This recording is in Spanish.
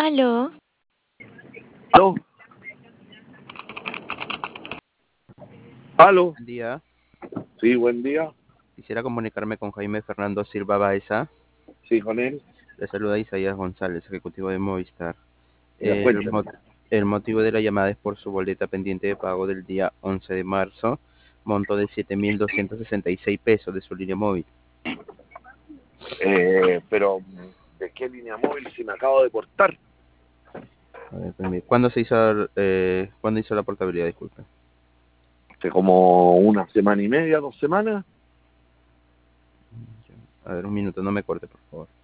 Aló, ¿Aló? ¿Aló? Buen día. Sí, buen día. Quisiera comunicarme con Jaime Fernando Silva Baeza. Sí, con él. Le saluda Isaías González, ejecutivo de Movistar. Ya, El, cuéntame. mo- el motivo de la llamada es por su boleta pendiente de pago del día 11 de marzo, monto de 7.266 pesos de su línea móvil. Pero, ¿de qué línea móvil si me acabo de cortar? A ver, ¿cuándo hizo la portabilidad? Disculpe. Hace como una semana y media, 2 semanas. A ver, un minuto, no me corte, por favor.